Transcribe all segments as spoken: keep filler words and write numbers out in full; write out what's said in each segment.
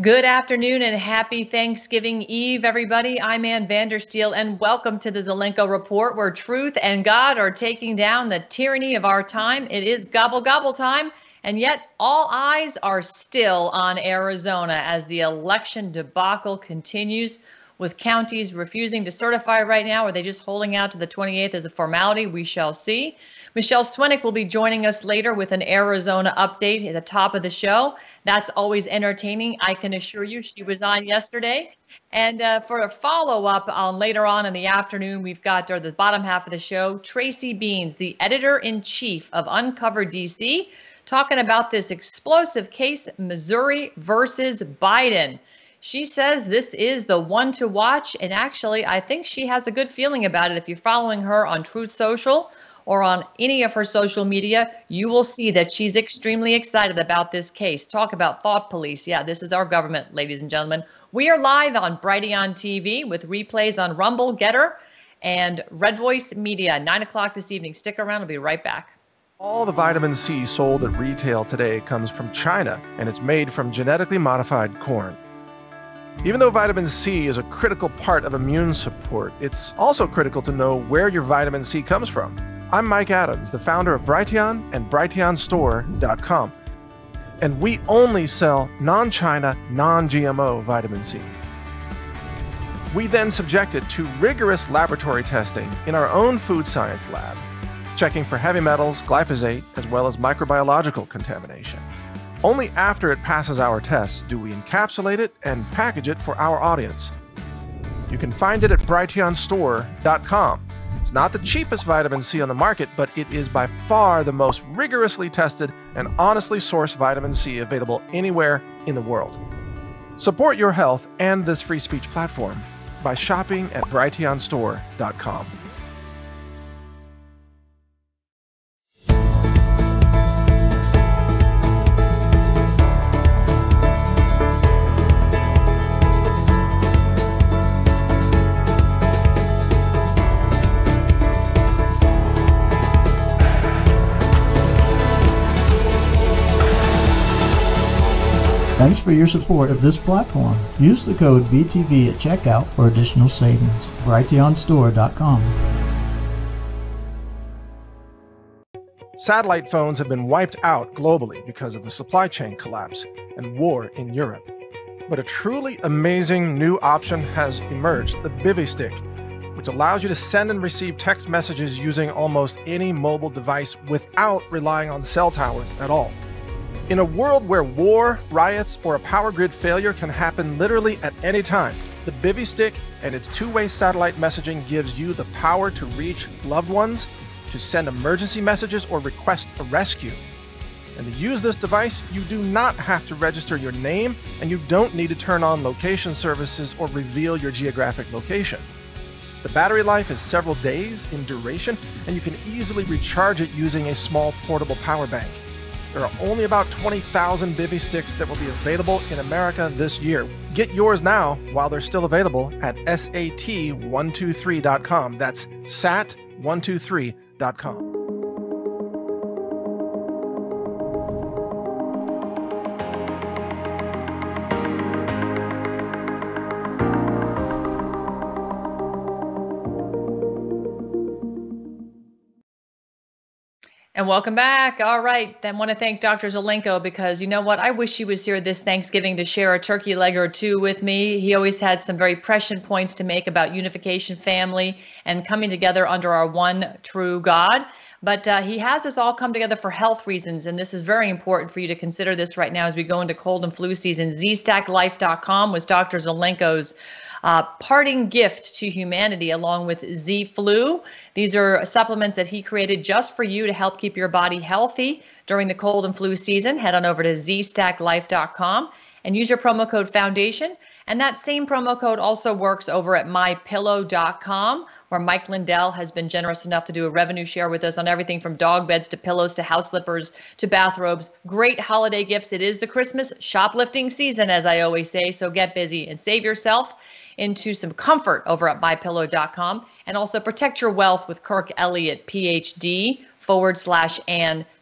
Good afternoon and happy Thanksgiving Eve, everybody. I'm Ann Vandersteel, and welcome to the Zelenko Report, where truth and God are taking down the tyranny of our time. It is gobble gobble time, and yet all eyes are still on Arizona as the election debacle continues, with counties refusing to certify right now. Are they just holding out to the twenty-eighth as a formality? We shall see. Michelle Swinick will be joining us later with an Arizona update at the top of the show. That's always entertaining, I can assure you. She was on yesterday. And uh, for a follow-up on later on in the afternoon, we've got, or the bottom half of the show, Tracy Beans, the editor-in-chief of Uncover D C, talking about this explosive case, Missouri versus Biden. She says this is the one to watch, and actually, I think she has a good feeling about it. If you're following her on Truth Social or on any of her social media, you will see that she's extremely excited about this case. Talk about thought police. Yeah, this is our government, ladies and gentlemen. We are live on Brighteon T V with replays on Rumble, Getter, and Red Voice Media, nine o'clock this evening. Stick around. I'll be right back. All the vitamin C sold at retail today comes from China, and it's made from genetically modified corn. Even though vitamin C is a critical part of immune support, it's also critical to know where your vitamin C comes from. I'm Mike Adams, the founder of Brighteon and Brighteon Store dot com, and we only sell non-China, non-G M O vitamin C. We then subject it to rigorous laboratory testing in our own food science lab, checking for heavy metals, glyphosate, as well as microbiological contamination. Only after it passes our tests do we encapsulate it and package it for our audience. You can find it at Brighteon Store dot com. It's not the cheapest vitamin C on the market, but it is by far the most rigorously tested and honestly sourced vitamin C available anywhere in the world. Support your health and this free speech platform by shopping at Brighteon Store dot com. Thanks for your support of this platform. Use the code B T V at checkout for additional savings. Brighteon Store dot com. Satellite phones have been wiped out globally because of the supply chain collapse and war in Europe. But a truly amazing new option has emerged, the Bivy which allows you to send and receive text messages using almost any mobile device without relying on cell towers at all. In a world where war, riots, or a power grid failure can happen literally at any time, the Bivy Stick and its two-way satellite messaging gives you the power to reach loved ones, to send emergency messages, or request a rescue. And to use this device, you do not have to register your name, and you don't need to turn on location services or reveal your geographic location. The battery life is several days in duration, and you can easily recharge it using a small portable power bank. There are only about twenty thousand Bivy Sticks that will be available in America this year. Get yours now while they're still available at S A T one two three dot com. That's S A T one two three dot com. And welcome back. All right. I want to thank Doctor Zelenko because you know what? I wish he was here this Thanksgiving to share a turkey leg or two with me. He always had some very prescient points to make about unification, family, and coming together under our one true God. But uh, he has us all come together for health reasons. And this is very important for you to consider this right now as we go into cold and flu season. Z stack life dot com was Doctor Zelenko's Uh, parting gift to humanity, along with Z Flu. These are supplements that he created just for you to help keep your body healthy during the cold and flu season. Head on over to Z stack life dot com and use your promo code Foundation. And that same promo code also works over at my pillow dot com, where Mike Lindell has been generous enough to do a revenue share with us on everything from dog beds to pillows to house slippers to bathrobes. Great holiday gifts. It is the Christmas shoplifting season, as I always say, so get busy and save yourself into some comfort over at my pillow dot com, and also protect your wealth with Kirk Elliott, P H D, forward slash Ann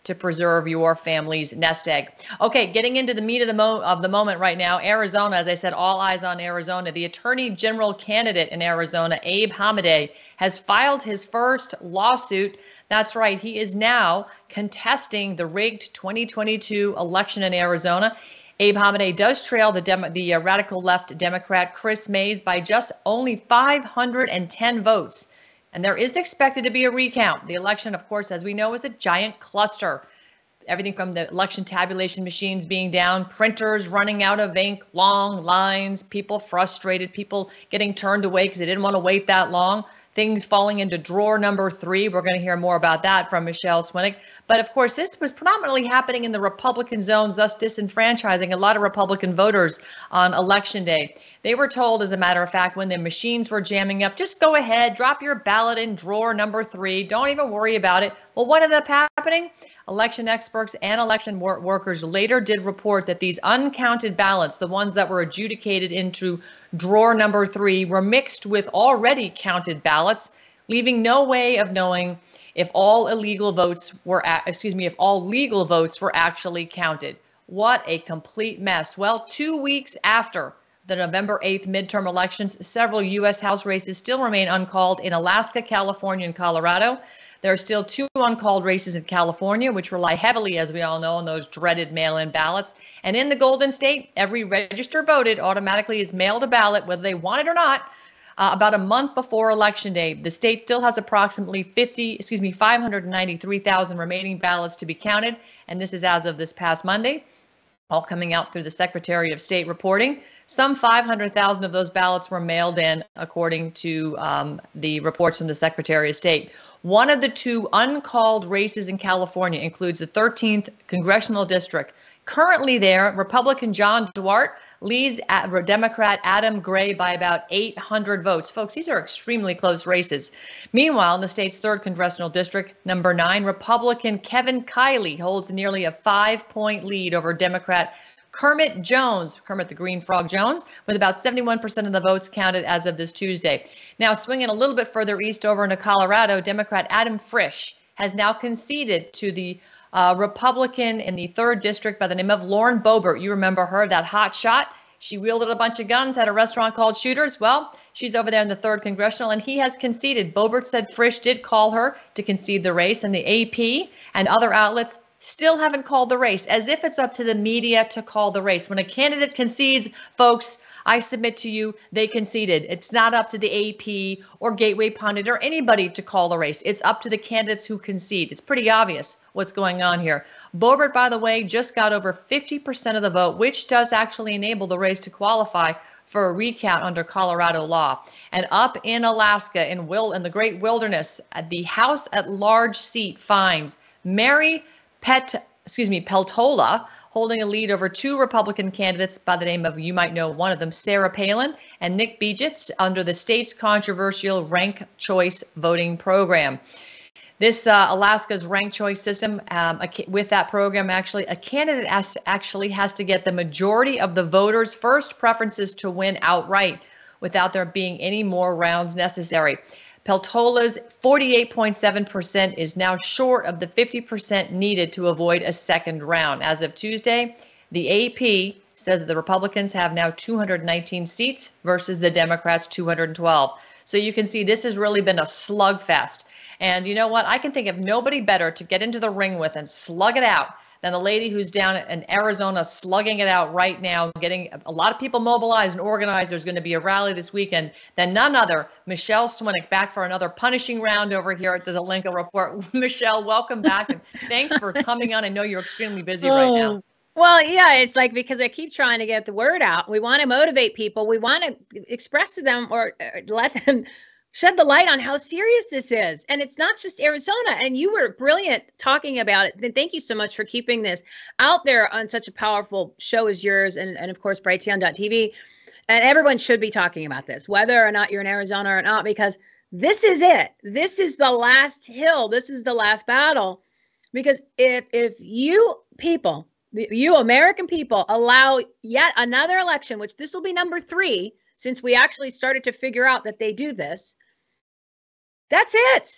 to preserve your family's nest egg. Okay, getting into the meat of the, mo- of the moment right now, Arizona, as I said, all eyes on Arizona. The Attorney General candidate in Arizona, Abe Hamadeh, has filed his first lawsuit. That's right, he is now contesting the rigged twenty twenty-two election in Arizona. Abe Hamadeh does trail the, Demo- the uh, radical left Democrat Chris Mays by just only five hundred ten votes. And there is expected to be a recount. The election, of course, as we know, is a giant cluster. Everything from the election tabulation machines being down, printers running out of ink, long lines, people frustrated, people getting turned away because they didn't want to wait that long, things falling into drawer number three. We're going to hear more about that from Michelle Swinick. But of course, this was predominantly happening in the Republican zones, thus disenfranchising a lot of Republican voters on election day. They were told, as a matter of fact, when the machines were jamming up, just go ahead, drop your ballot in drawer number three. Don't even worry about it. Well, what ended up happening? Election experts and election wor- workers later did report that these uncounted ballots, the ones that were adjudicated into drawer number three, were mixed with already counted ballots, leaving no way of knowing if all illegal votes were, excuse me, if all legal votes were actually counted. What a complete mess. Well, two weeks after the November eighth midterm elections, several U S House races still remain uncalled in Alaska, California, and Colorado. There are still two uncalled races in California, which rely heavily, as we all know, on those dreaded mail-in ballots. And in the Golden State, every registered voted automatically is mailed a ballot, whether they want it or not, uh, about a month before Election Day. The state still has approximately fifty, excuse me, five hundred ninety-three thousand remaining ballots to be counted, and this is as of this past Monday, all coming out through the Secretary of State reporting. Some five hundred thousand of those ballots were mailed in, according to um, the reports from the Secretary of State. One of the two uncalled races in California includes the thirteenth Congressional District. Currently there, Republican John Duarte leads Democrat Adam Gray by about eight hundred votes. Folks, these are extremely close races. Meanwhile, in the state's third Congressional District, number nine, Republican Kevin Kiley holds nearly a five-point lead over Democrat Kermit Jones, Kermit the Green Frog Jones, with about seventy-one percent of the votes counted as of this Tuesday. Now, swinging a little bit further east over into Colorado, Democrat Adam Frisch has now conceded to the uh, Republican in the third district by the name of Lauren Boebert. You remember her, that hot shot. She wielded a bunch of guns at a restaurant called Shooters. Well, she's over there in the third Congressional, and he has conceded. Boebert said Frisch did call her to concede the race, and the A P and other outlets still haven't called the race, as if it's up to the media to call the race. When a candidate concedes, folks, I submit to you, they conceded. It's not up to the A P or Gateway Pundit or anybody to call the race. It's up to the candidates who concede. It's pretty obvious what's going on here. Boebert, by the way, just got over fifty percent of the vote, which does actually enable the race to qualify for a recount under Colorado law. And up in Alaska, in, Wil- in the Great Wilderness, the House at Large seat finds Mary Pet, excuse me, Peltola, holding a lead over two Republican candidates by the name of, you might know one of them, Sarah Palin and Nick Begich, under the state's controversial ranked choice voting program. This uh, Alaska's ranked choice system, um, a, with that program, actually, a candidate has, actually has to get the majority of the voters' first preferences to win outright without there being any more rounds necessary. Peltola's forty-eight point seven percent is now short of the fifty percent needed to avoid a second round. As of Tuesday, the A P says that the Republicans have now two hundred nineteen seats versus the Democrats two hundred twelve. So you can see this has really been a slugfest. And you know what? I can think of nobody better to get into the ring with and slug it out than the lady who's down in Arizona slugging it out right now, getting a lot of people mobilized and organized. There's going to be a rally this weekend. Then none other, Michelle Swinick, back for another punishing round over here at the Zelenko Report. Michelle, welcome back, and thanks for coming on. I know you're extremely busy right now. Well, yeah, it's like, because I keep trying to get the word out. We want to motivate people. We want to express to them, or, or let them shed the light on how serious this is. And it's not just Arizona. And you were brilliant talking about it. Thank you so much for keeping this out there on such a powerful show as yours. And, and of course, Brighteon dot T V. And everyone should be talking about this, whether or not you're in Arizona or not, because this is it. This is the last hill. This is the last battle. Because if, if you people, you American people, allow yet another election, which this will be number three, since we actually started to figure out that they do this, that's it.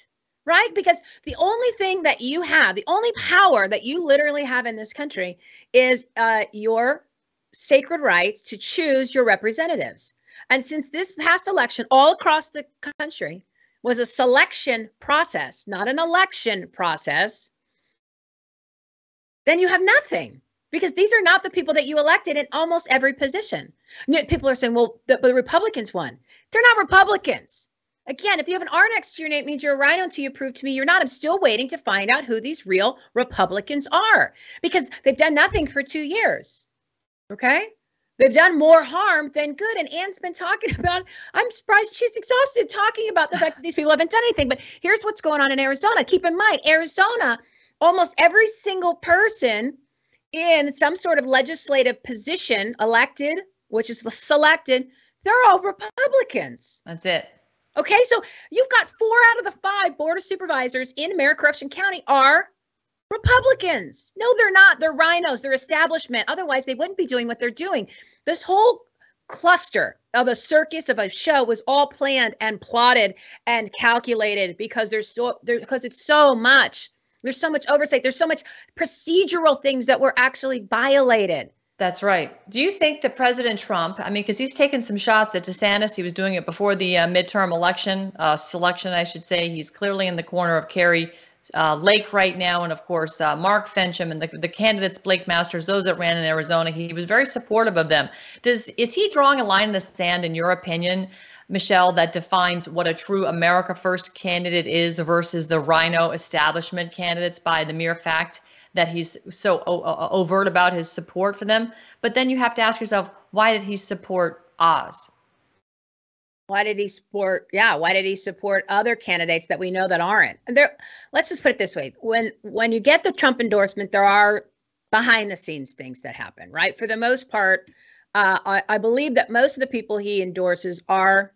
right? Because the only thing that you have, the only power that you literally have in this country is uh, your sacred rights to choose your representatives. And since this past election all across the country was a selection process, not an election process, then you have nothing, because these are not the people that you elected in almost every position. People are saying, well, the, the Republicans won. They're not Republicans. Again, if you have an R next to your name, it means you're a rhino until you prove to me you're not. I'm still waiting to find out who these real Republicans are, because they've done nothing for two years. Okay? They've done more harm than good. And Ann's been talking about, I'm surprised she's exhausted talking about the fact that these people haven't done anything. But here's what's going on in Arizona. Keep in mind, Arizona, almost every single person in some sort of legislative position elected, which is selected, they're all Republicans. That's it. Okay, so you've got four out of the five board of supervisors in Maricopa County are Republicans. No, they're not. They're rhinos. They're establishment. Otherwise, they wouldn't be doing what they're doing. This whole cluster of a circus of a show was all planned and plotted and calculated because there's so there's because it's so much. There's so much oversight. There's so much procedural things that were actually violated. That's right. Do you think that President Trump, I mean, because he's taken some shots at DeSantis, he was doing it before the uh, midterm election, uh, selection, I should say. He's clearly in the corner of Carrie uh, Lake right now. And of course, uh, Mark Fencham and the, the candidates, Blake Masters, those that ran in Arizona, he was very supportive of them. Does is he drawing a line in the sand, in your opinion, Michelle, that defines what a true America First candidate is versus the rhino establishment candidates by the mere fact that he's so o- overt about his support for them? But then you have to ask yourself, why did he support Oz? Why did he support, yeah, why did he support other candidates that we know that aren't? And there, let's just put it this way. When when you get the Trump endorsement, there are behind the scenes things that happen, right? For the most part, uh, I, I believe that most of the people he endorses are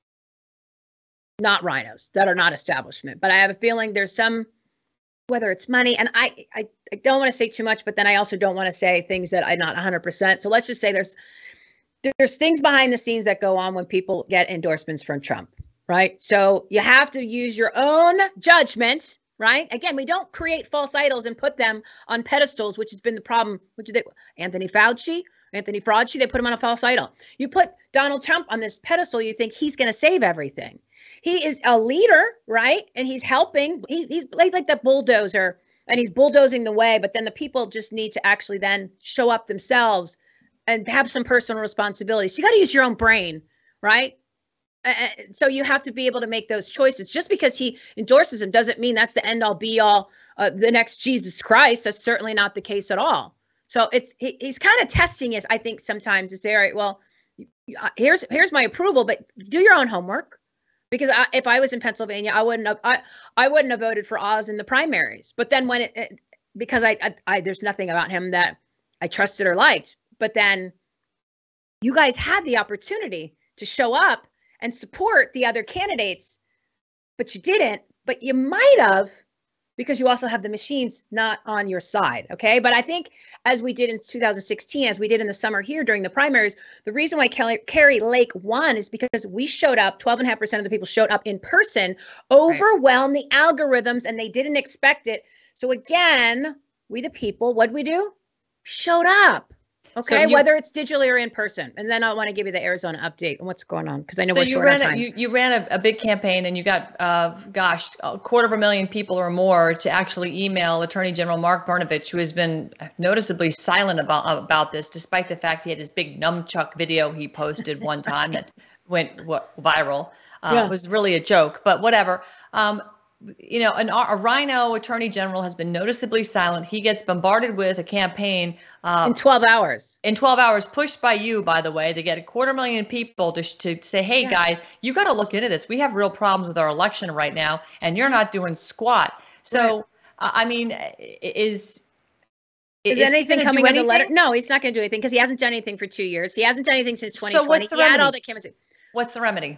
not rhinos, that are not establishment. But I have a feeling there's some, whether it's money, and I, I, I don't want to say too much, but then I also don't want to say things that I'm not one hundred percent. So let's just say there's there's things behind the scenes that go on when people get endorsements from Trump, right? So you have to use your own judgment, right? Again, we don't create false idols and put them on pedestals, which has been the problem. Which they, Anthony Fauci, Anthony Fauci, they put him on a false idol. You put Donald Trump on this pedestal, you think he's going to save everything. He is a leader, right? And he's helping. He, he's like, like that bulldozer, and he's bulldozing the way. But then the people just need to actually then show up themselves and have some personal responsibility. So you got to use your own brain, right? Uh, so you have to be able to make those choices. Just because he endorses him doesn't mean that's the end all be all, uh, the next Jesus Christ. That's certainly not the case at all. So it's he, he's kind of testing us, I think, sometimes to say, all right, well, here's here's my approval, but do your own homework. Because I, if I was in Pennsylvania, I wouldn't have I, I wouldn't have voted for Oz in the primaries. But then when it, it because I, I I there's nothing about him that I trusted or liked. But then you guys had the opportunity to show up and support the other candidates, but you didn't. But you might have, because you also have the machines not on your side. Okay. But I think as we did in two thousand sixteen, as we did in the summer here during the primaries, the reason why Kelly, Carrie Lake won is because we showed up, twelve and a half percent of the people showed up in person, overwhelmed right. the algorithms, and they didn't expect it. So again, we the people, what'd we do? Showed up. Okay, so you, whether it's digitally or in person. And then I want to give you the Arizona update on what's going on, because I know so we're you short ran on time. A, you, you ran a, a big campaign, and you got, uh, gosh, a quarter of a million people or more to actually email Attorney General Mark Brnovich, who has been noticeably silent about about this, despite the fact he had his big nunchuck video he posted one time that went what, viral. Uh, yeah. It was really a joke, but whatever. Um, you know, an, a rhino attorney general has been noticeably silent. He gets bombarded with a campaign uh, in twelve hours. In twelve hours, pushed by you, by the way, to get a quarter million people to to say, "Hey, yeah. guy, you got to look into this. We have real problems with our election right now, and you're not doing squat." So, right. uh, I mean, is is, is anything coming in the letter? No, he's not going to do anything because he hasn't done anything for two years. He hasn't done anything since twenty twenty. So what's the he remedy? had all the cameras. What's the remedy?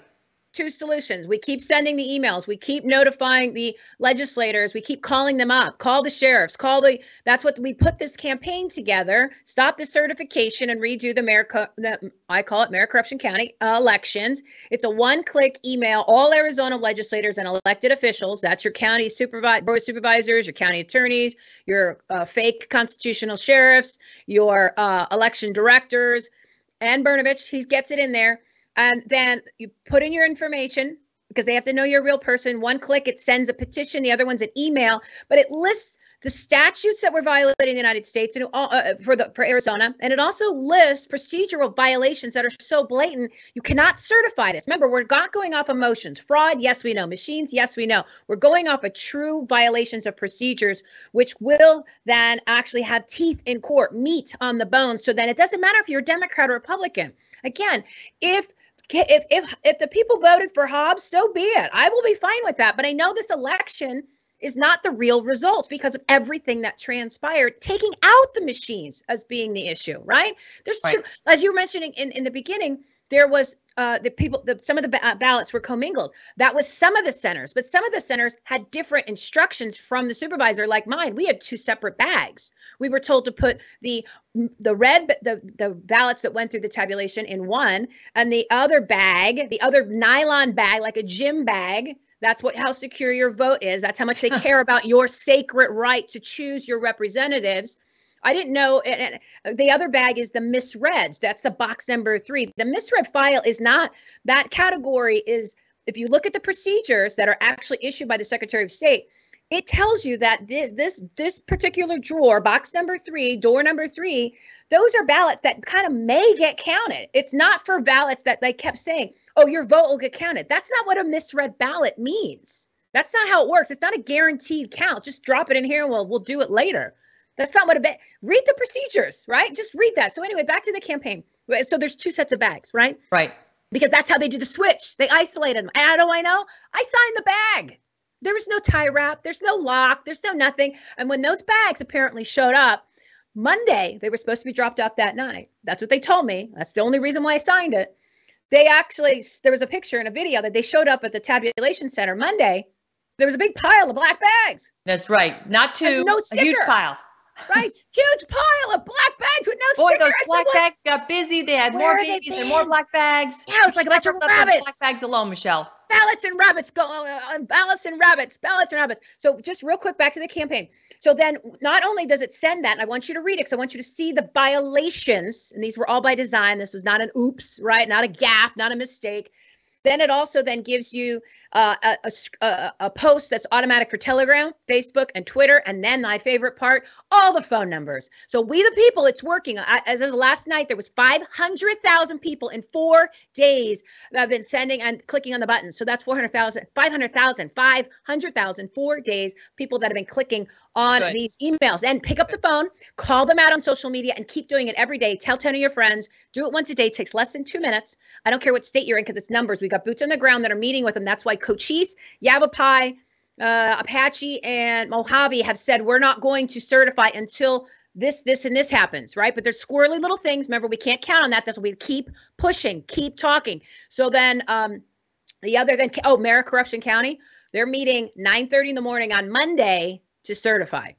two solutions. We keep sending the emails. We keep notifying the legislators. We keep calling them up. Call the sheriffs. Call the. That's what we put this campaign together. Stop the certification and redo the mayor. The, I call it Mayor Corruption County uh, elections. It's a one-click email. All Arizona legislators and elected officials. That's your county supervi- board of supervisors, your county attorneys, your uh, fake constitutional sheriffs, your uh, election directors, and Brnovich. He gets it in there. And then you put in your information because they have to know you're a real person. One click, it sends a petition. The other one's an email, but it lists the statutes that were violated in the United States and uh, for the for Arizona, and it also lists procedural violations that are so blatant you cannot certify this. Remember, we're not going off emotions. Fraud, yes, we know. Machines, yes, we know. We're going off of true violations of procedures, which will then actually have teeth in court, meat on the bone. So then it doesn't matter if you're a Democrat or Republican. Again, if If if if the people voted for Hobbs, so be it. I will be fine with that. But I know this election is not the real results because of everything that transpired, taking out the machines as being the issue, right? There's two, right. As you were mentioning in, in the beginning, there was uh, the people, the, some of the ba- ballots were commingled. That was some of the centers, but some of the centers had different instructions from the supervisor, like mine. We had two separate bags. We were told to put the the red, the, the ballots that went through the tabulation in one, and the other bag, the other nylon bag, like a gym bag. That's what how secure your vote is. That's how much they care about your sacred right to choose your representatives. I didn't know. And the other bag is the misreads. That's the box number three. The misread file is not, that category is, if you look at the procedures that are actually issued by the Secretary of State, it tells you that this this this particular drawer, box number three, door number three, those are ballots that kind of may get counted. It's not for ballots that they kept saying, oh, your vote will get counted. That's not what a misread ballot means. That's not how it works. It's not a guaranteed count. Just drop it in here and we'll, we'll do it later. That's not what a ba- read the procedures, right? Just read that. So anyway, back to the campaign. So there's two sets of bags, right? Right. Because that's how they do the switch. They isolated them. And how do I know? I signed the bag. There was no tie wrap. There's no lock. There's no nothing. And when those bags apparently showed up Monday, they were supposed to be dropped off that night. That's what they told me. That's the only reason why I signed it. They actually, there was a picture and a video that they showed up at the tabulation center Monday. There was a big pile of black bags. That's right. Not two, no a huge pile. Right. Huge pile of black bags with no Boy, sticker. those black said, bags got busy. They had Where more are they babies and been? more black bags. Yeah, it was like a bunch of rabbits. Black bags alone, Michelle. Ballots and rabbits go uh, ballots and rabbits, ballots and rabbits. So just real quick back to the campaign. So then not only does it send that, and I want you to read it because I want you to see the violations, and these were all by design. This was not an oops, right? Not a gaffe, not a mistake. Then it also then gives you uh, a, a, a post that's automatic for Telegram, Facebook, and Twitter. And then my favorite part, all the phone numbers. So we the people, it's working. I, as of last night, there was five hundred thousand people in four days that have been sending and clicking on the button. So that's four hundred thousand, five hundred thousand, five hundred thousand, four days, people that have been clicking on Good. These emails. And pick up the phone, call them out on social media, and keep doing it every day. Tell ten of your friends. Do it once a day. It takes less than two minutes. I don't care what state you're in because it's numbers. We got boots on the ground that are meeting with them. That's why Cochise, Yavapai, uh, Apache, and Mojave have said we're not going to certify until this, this, and this happens, right? But there's squirrely little things. Remember, we can't count on that. That's why we keep pushing, keep talking. So then um, the other than, oh, Mayor Corruption County, they're meeting nine thirty in the morning on Monday to certify.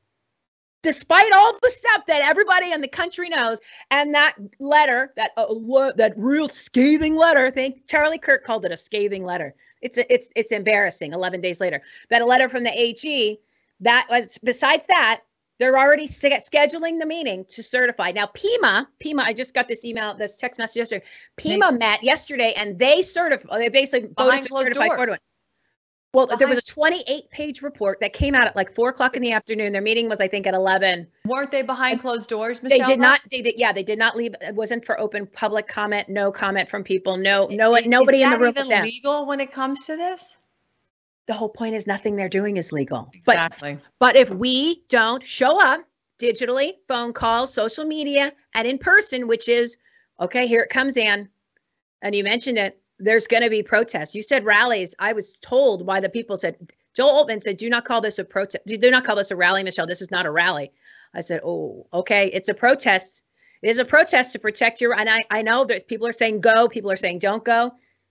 Despite all the stuff that everybody in the country knows, and that letter, that uh, lo- that real scathing letter, I think Charlie Kirk called it a scathing letter. It's a, it's it's embarrassing. eleven days later, that a letter from the A G. That was besides that, they're already scheduling the meeting to certify. Now, Pima, Pima, I just got this email, this text message yesterday. Pima they, met yesterday, and they certified. They basically voted to certify four to one. Well, Behind. There was a twenty-eight page report that came out at like four o'clock in the afternoon. Their meeting was, I think, at eleven. Weren't they behind closed doors, Michelle? They did not. They did. Yeah, they did not leave. It wasn't for open public comment. No comment from people. No, no, is, nobody is in the room. Is that even legal when it comes to this? The whole point is nothing they're doing is legal. Exactly. But, but if we don't show up digitally, phone calls, social media, and in person, which is, okay, here it comes, Ann. And you mentioned it. There's going to be protests. You said rallies. I was told why the people said, Joel Altman said, do not call this a protest. Do not call this a rally, Michelle. This is not a rally. I said, oh, okay. It's a protest. It is a protest to protect your, and I, I know there's people are saying go, people are saying don't go.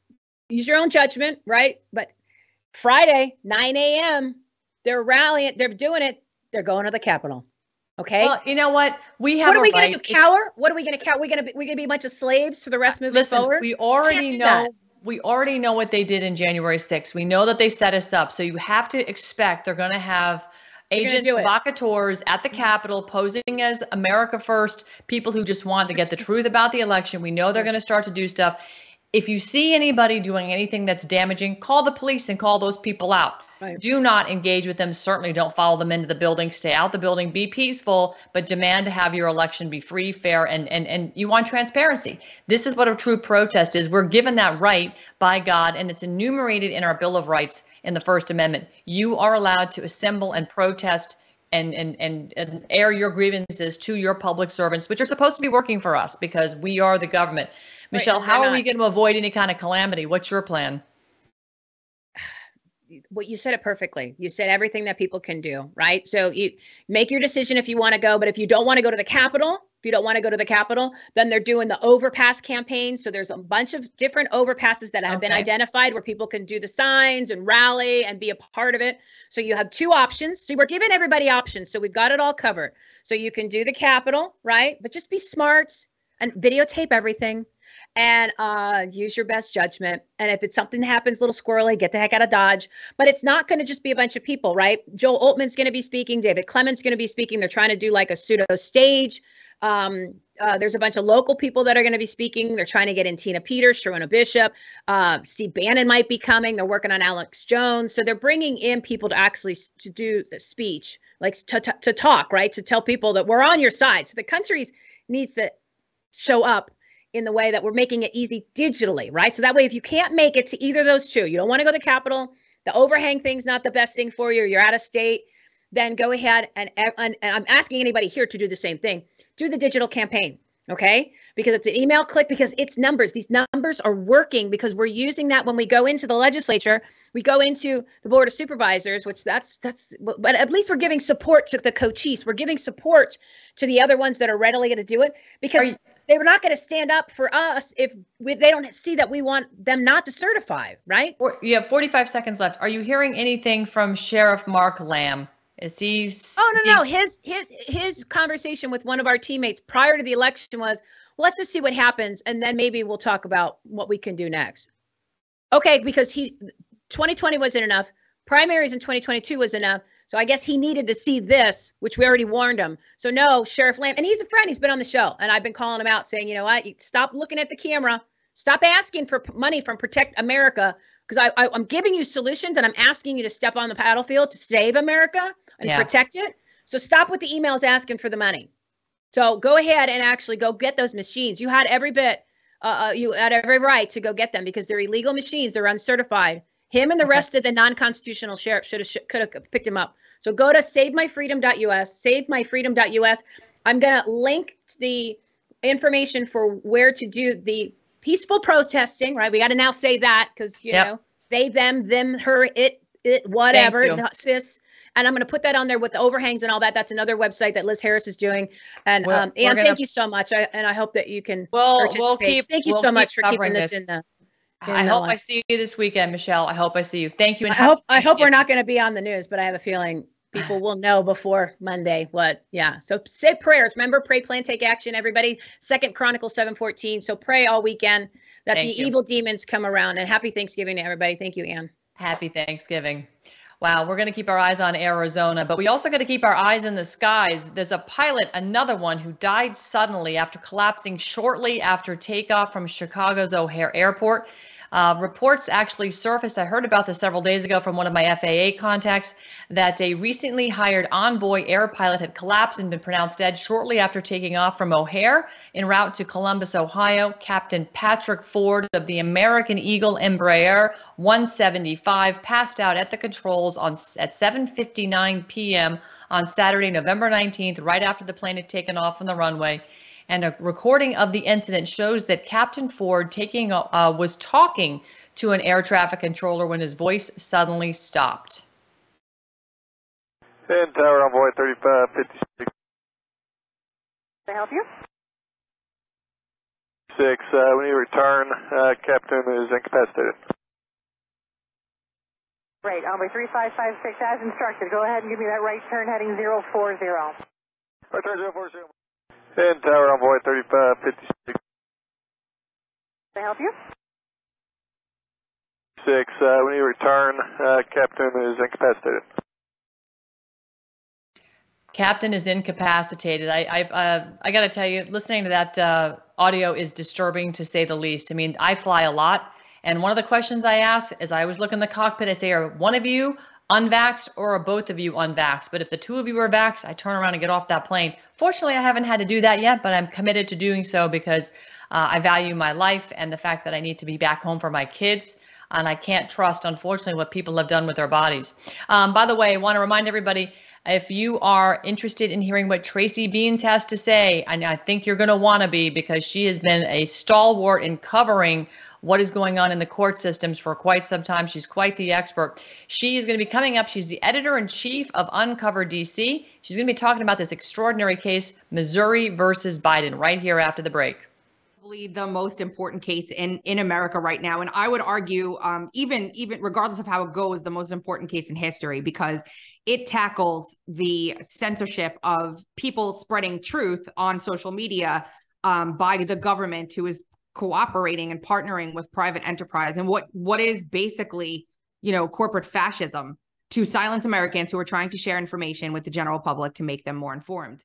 use your own judgment, right? But Friday, nine a.m., they're rallying, they're doing it. They're going to the Capitol. Okay. Well, you know what? We have What are we a right. going to do? Cower? What are we going to cower? We're going to be, we're going to be a bunch of slaves for the rest moving Listen, forward? we already Can't do know. that. We already know what they did in January sixth. We know that they set us up. So you have to expect they're going to have They're gonna agents, do it. provocateurs at the Capitol posing as America First, people who just want to get the truth about the election. We know they're going to start to do stuff. If you see anybody doing anything that's damaging, call the police and call those people out. Right. Do not engage with them. Certainly don't follow them into the building. Stay out the building. Be peaceful, but demand to have your election be free, fair, and and and you want transparency. This is what a true protest is. We're given that right by God, and it's enumerated in our Bill of Rights in the First Amendment. You are allowed to assemble and protest and and and, and air your grievances to your public servants, which are supposed to be working for us because we are the government. Michelle, Right, how are not. we going to avoid any kind of calamity? What's your plan? What you said it perfectly. You said everything that people can do, right? So you make your decision if you want to go, but if you don't want to go to the Capitol, if you don't want to go to the Capitol, then they're doing the overpass campaign. So there's a bunch of different overpasses that have been Okay. identified where people can do the signs and rally and be a part of it. So you have two options. So we're giving everybody options. So we've got it all covered. So you can do the Capitol, right? But just be smart and videotape everything. And uh, use your best judgment. And if it's something that happens a little squirrely, get the heck out of Dodge. But it's not going to just be a bunch of people, right? Joel Oltman's going to be speaking. David Clement's going to be speaking. They're trying to do like a pseudo stage. Um, uh, there's a bunch of local people that are going to be speaking. They're trying to get in Tina Peters, Sherwina Bishop. Uh, Steve Bannon might be coming. They're working on Alex Jones. So they're bringing in people to actually s- to do the speech, like to, to, to talk, right? To tell people that we're on your side. So the country needs to show up in the way that we're making it easy digitally, right? So that way, if you can't make it to either of those two, you don't want to go to the Capitol, the overhang thing's not the best thing for you, or you're out of state, then go ahead and, and, and I'm asking anybody here to do the same thing. Do the digital campaign, okay? Because it's an email click, because it's numbers. These numbers are working because we're using that when we go into the legislature, we go into the Board of Supervisors, which that's, that's, but at least we're giving support to the co-chiefs. We're giving support to the other ones that are readily going to do it, because You, they were not going to stand up for us if we, they don't see that we want them not to certify, right? you have forty-five seconds left. Are you hearing anything from Sheriff Mark Lamb? Is he? Oh, no, no. His his his conversation with one of our teammates prior to the election was, well, let's just see what happens, and then maybe we'll talk about what we can do next. Okay, because he twenty twenty wasn't enough. Primaries in twenty twenty-two was enough. So I guess he needed to see this, which we already warned him. So no, Sheriff Lamb, and he's a friend. He's been on the show, and I've been calling him out saying, you know what, stop looking at the camera. Stop asking for p- money from Protect America, because I, I, I'm giving you solutions, and I'm asking you to step on the battlefield to save America and Yeah. protect it. So stop with the emails asking for the money. So go ahead and actually go get those machines. You had every bit, uh, uh, you had every right to go get them because they're illegal machines. They're uncertified. Him and the Okay. rest of the non-constitutional sheriff should have, sh- could have picked him up. So go to save my freedom dot U S, save my freedom dot U S. I'm going to link the information for where to do the peaceful protesting, right? We got to now say that because, you Yep. know, they, them, them, her, it, it, whatever, you. not cis. And I'm going to put that on there with the overhangs and all that. That's another website that Liz Harris is doing. And We're- um, we're Ann, gonna- thank you so much. I, and I hope that you can We'll participate. we'll keep. Thank you we'll so keep much for keeping covering this in the. in I the hope line. I see you this weekend, Michelle. I hope I see you. Thank you. I And hope I happy hope we're Thanksgiving. not going to be on the news, but I have a feeling people will know before Monday what. Yeah. So say prayers. Remember, pray, plan, take action. Everybody. Second Chronicles seven fourteen. So pray all weekend that Thank the you. evil demons come around. And happy Thanksgiving to everybody. Thank you, Ann. Happy Thanksgiving. Wow, we're going to keep our eyes on Arizona, but we also got to keep our eyes in the skies. There's a pilot, another one, who died suddenly after collapsing shortly after takeoff from Chicago's O'Hare Airport. Uh, reports actually surfaced, I heard about this several days ago from one of my F A A contacts, that a recently hired Envoy air pilot had collapsed and been pronounced dead shortly after taking off from O'Hare en route to Columbus, Ohio. Captain Patrick Ford of the American Eagle Embraer one seventy-five passed out at the controls on at seven fifty-nine p.m. on Saturday, November nineteenth, right after the plane had taken off from the runway. And a recording of the incident shows that Captain Ford taking uh, was talking to an air traffic controller when his voice suddenly stopped. And Tower Envoy thirty-five fifty-six. Can I help you? Six, uh, we need to return. Uh, Captain is incapacitated. Great. Envoy three five five six, as instructed. Go ahead and give me that right turn heading zero four zero. Right turn zero four zero. And Tower Envoy thirty-five fifty-six. Can I help you? Six, uh, when you return, uh, Captain is incapacitated. Captain is incapacitated. I I, uh, I got to tell you, listening to that uh, audio is disturbing to say the least. I mean, I fly a lot, and one of the questions I ask as I always look in the cockpit, I say, are one of you unvaxxed or are both of you unvaxxed? But if the two of you are vaxxed, I turn around and get off that plane. Fortunately, I haven't had to do that yet, but I'm committed to doing so because uh, I value my life and the fact that I need to be back home for my kids. And I can't trust, unfortunately, what people have done with their bodies. Um, by the way, I want to remind everybody, if you are interested in hearing what Tracy Beanz has to say, and I think you're going to want to be, because she has been a stalwart in covering what is going on in the court systems for quite some time. She's quite the expert. She is going to be coming up. She's the editor-in-chief of Uncover D C. She's going to be talking about this extraordinary case, Missouri versus Biden, right here after the break. The most important case in in America right now, and I would argue, um, even even regardless of how it goes, the most important case in history, because it tackles the censorship of people spreading truth on social media um, by the government, who is cooperating and partnering with private enterprise, and what what is basically, you know, corporate fascism to silence Americans who are trying to share information with the general public to make them more informed.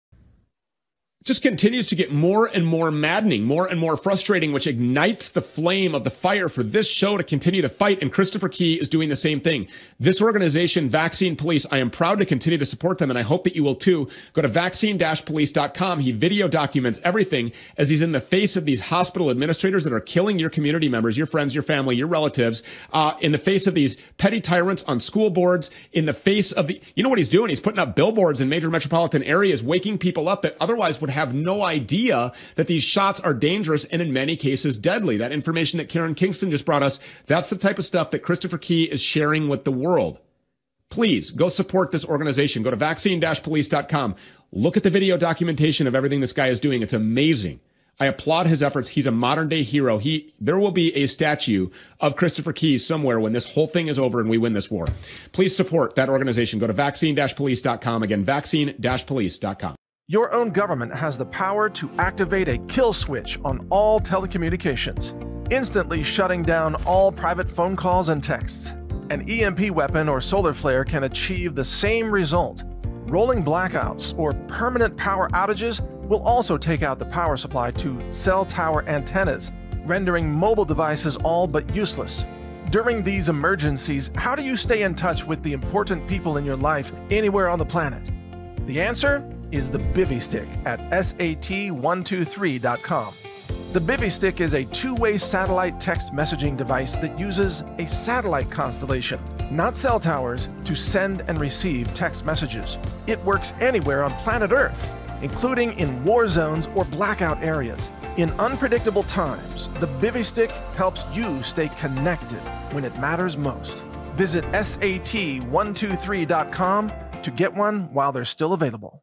Just continues to get more and more maddening, more and more frustrating, which ignites the flame of the fire for this show to continue the fight. And Christopher Key is doing the same thing. This organization, Vaccine Police, I am proud to continue to support them, and I hope that you will too. Go to vaccine dash police dot com. He video documents everything as he's in the face of these hospital administrators that are killing your community members, your friends, your family, your relatives, uh, in the face of these petty tyrants on school boards, in the face of the, you know what he's doing? He's putting up billboards in major metropolitan areas, waking people up that otherwise would have no idea that these shots are dangerous and in many cases deadly. That information that Karen Kingston just brought us, that's the type of stuff that Christopher Key is sharing with the world. Please go support this organization. Go to vaccine dash police dot com. Look at the video documentation of everything this guy is doing. It's amazing. I applaud his efforts. He's a modern day hero. He, there will be a statue of Christopher Key somewhere when this whole thing is over and we win this war. Please support that organization. Go to vaccine dash police dot com. Again, vaccine dash police dot com. Your own government has the power to activate a kill switch on all telecommunications, instantly shutting down all private phone calls and texts. An E M P weapon or solar flare can achieve the same result. Rolling blackouts or permanent power outages will also take out the power supply to cell tower antennas, rendering mobile devices all but useless. During these emergencies, how do you stay in touch with the important people in your life anywhere on the planet? The answer is the Bivy Stick at S A T one two three dot com. The Bivy Stick is a two-way satellite text messaging device that uses a satellite constellation, not cell towers, to send and receive text messages. It works anywhere on planet Earth, including in war zones or blackout areas. In unpredictable times, the Bivy Stick helps you stay connected when it matters most. Visit S A T one two three dot com to get one while they're still available.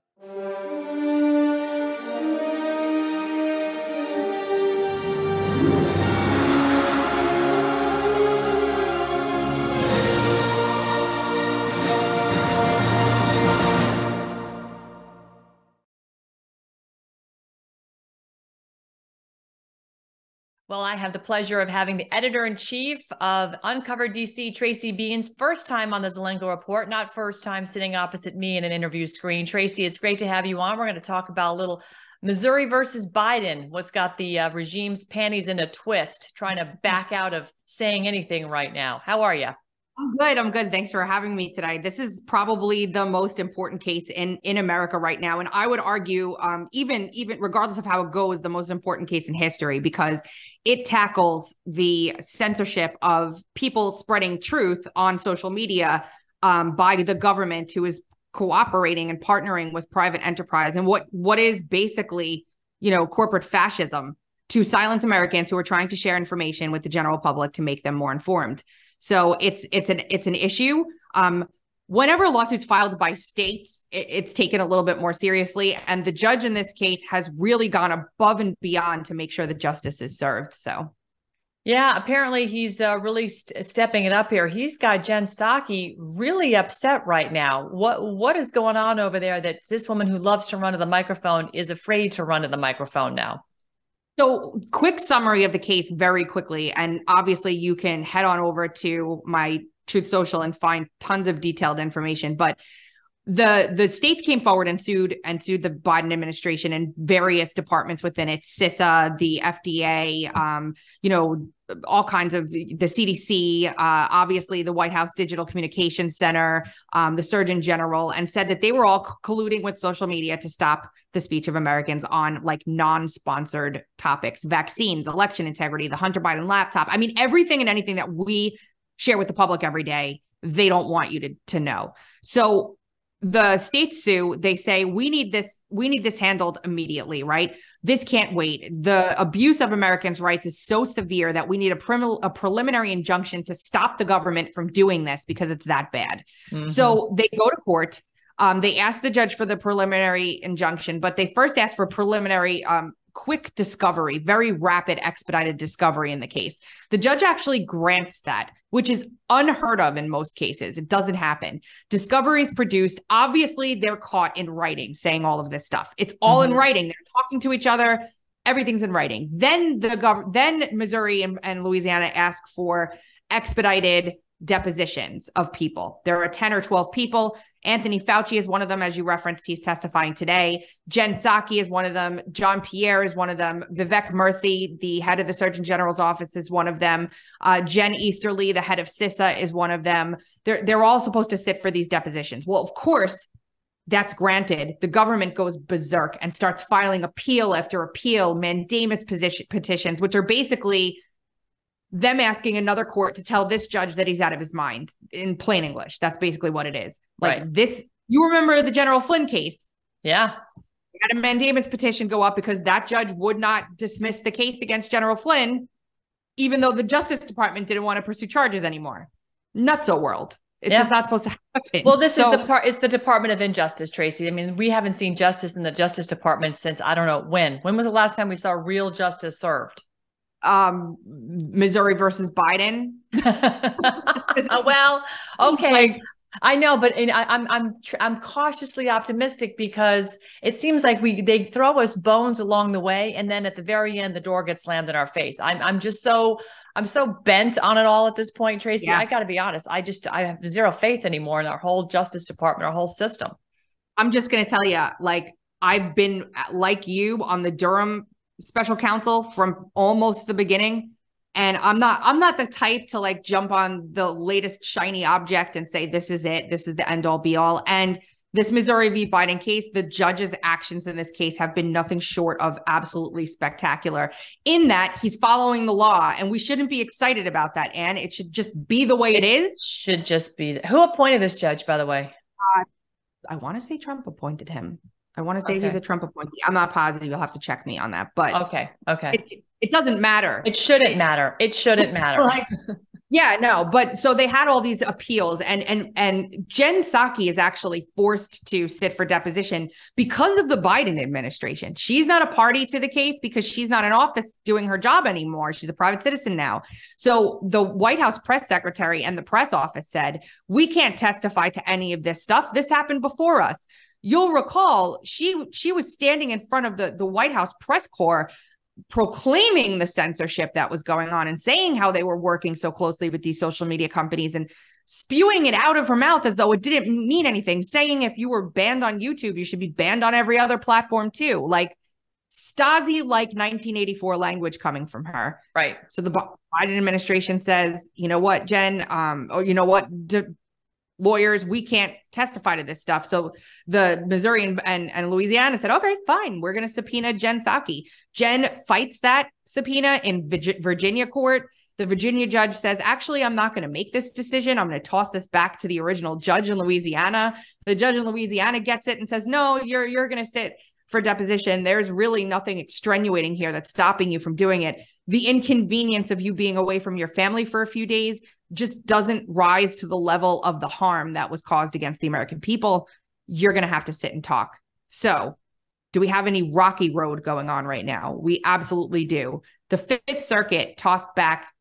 Well, I have the pleasure of having the editor-in-chief of Uncover D C, Tracy Beanz, first time on the Zelenko Report, not first time sitting opposite me in an interview screen. Tracy, it's great to have you on. We're going to talk about a little Missouri versus Biden. What's got the uh, regime's panties in a twist, trying to back out of saying anything right now. How are you? I'm good. I'm good. Thanks for having me today. This is probably the most important case in, in America right now. And I would argue, um, even, even regardless of how it goes, the most important case in history, because it tackles the censorship of people spreading truth on social media um, by the government, who is cooperating and partnering with private enterprise, and what what is basically, you know, corporate fascism to silence Americans who are trying to share information with the general public to make them more informed. So it's it's an it's an issue. Um, whenever lawsuits filed by states, it, it's taken a little bit more seriously, and the judge in this case has really gone above and beyond to make sure that justice is served. So. Yeah, apparently he's uh, really st- stepping it up here. He's got Jen Psaki really upset right now. What what is going on over there that this woman who loves to run to the microphone is afraid to run to the microphone now? So quick summary of the case very quickly. And obviously you can head on over to my Truth Social and find tons of detailed information. But the the states came forward and sued and sued the Biden administration and various departments within it, CISA, the F D A, um, you know, all kinds of the C D C, uh, obviously the White House Digital Communications Center, um, the Surgeon General, and said that they were all colluding with social media to stop the speech of Americans on like non-sponsored topics, vaccines, election integrity, the Hunter Biden laptop. I mean, everything and anything that we share with the public every day, they don't want you to, to know. So the states sue, they say, we need this, we need this handled immediately, right? This can't wait. The abuse of Americans' rights is so severe that we need a, prim- a preliminary injunction to stop the government from doing this because it's that bad. Mm-hmm. So they go to court. Um, they ask the judge for the preliminary injunction, but they first ask for preliminary um, quick discovery, very rapid, expedited discovery in the case. The judge actually grants that, which is unheard of in most cases. It doesn't happen. Discovery is produced. Obviously, they're caught in writing saying all of this stuff. It's all mm-hmm. in writing. They're talking to each other. Everything's in writing. Then the gov- then Missouri and, and Louisiana ask for expedited depositions of people. There are ten or twelve people. Anthony Fauci is one of them, as you referenced. He's testifying today. Jen Psaki is one of them. John Pierre is one of them. Vivek Murthy, the head of the Surgeon General's office, is one of them. Uh, Jen Easterly, the head of CISA, is one of them. They're, they're all supposed to sit for these depositions. Well, of course, that's granted. The government goes berserk and starts filing appeal after appeal, mandamus position, petitions, which are basically them asking another court to tell this judge that he's out of his mind, in plain English. That's basically what it is. Like right. this, you remember the General Flynn case? Yeah. We had a mandamus petition go up because that judge would not dismiss the case against General Flynn, even though the Justice Department didn't want to pursue charges anymore. Nutso world. It's yeah. just not supposed to happen. Well, this so, is the part, it's the Department of Injustice, Tracy. I mean, we haven't seen justice in the Justice Department since, I don't know when. When was the last time we saw real justice served? Um, Missouri versus Biden. Well, okay. Like, I know, but I, I'm I'm I'm cautiously optimistic because it seems like we they throw us bones along the way, and then at the very end, the door gets slammed in our face. I'm I'm just so I'm so bent on it all at this point, Tracy. Yeah. I got to be honest. I just I have zero faith anymore in our whole Justice Department, our whole system. I'm just gonna tell you, like I've been like you on the Durham special counsel from almost the beginning. And I'm not, I'm not the type to like jump on the latest shiny object and say, this is it. This is the end all be all. And this Missouri v. Biden case, the judge's actions in this case have been nothing short of absolutely spectacular in that he's following the law, and we shouldn't be excited about that. And it should just be the way it is. Should just be. Who appointed this judge, by the way? Uh, I want to say Trump appointed him. I want to say okay. he's a Trump appointee. I'm not positive. You'll have to check me on that. But okay, okay. It, it doesn't matter. It shouldn't matter. It shouldn't matter. like, yeah, no. But so they had all these appeals, and and and Jen Psaki is actually forced to sit for deposition because of the Biden administration. She's not a party to the case because she's not in office doing her job anymore. She's a private citizen now. So the White House press secretary and the press office said, we can't testify to any of this stuff. This happened before us. You'll recall she she was standing in front of the, the White House press corps proclaiming the censorship that was going on and saying how they were working so closely with these social media companies and spewing it out of her mouth as though it didn't mean anything, saying if you were banned on YouTube, you should be banned on every other platform too. Like Stasi-like nineteen eighty-four language coming from her. Right. So the Biden administration says, you know what, Jen, um, or you know what, D- lawyers, we can't testify to this stuff. So the Missouri and, and, and Louisiana said, okay, fine. We're going to subpoena Jen Psaki. Jen fights that subpoena in Virginia court. The Virginia judge says, actually, I'm not going to make this decision. I'm going to toss this back to the original judge in Louisiana. The judge in Louisiana gets it and says, no, you're, you're going to sit for deposition. There's really nothing extenuating here that's stopping you from doing it. The inconvenience of you being away from your family for a few days just doesn't rise to the level of the harm that was caused against the American people. You're going to have to sit and talk. So do we have any rocky road going on right now? We absolutely do. The Fifth Circuit tossed back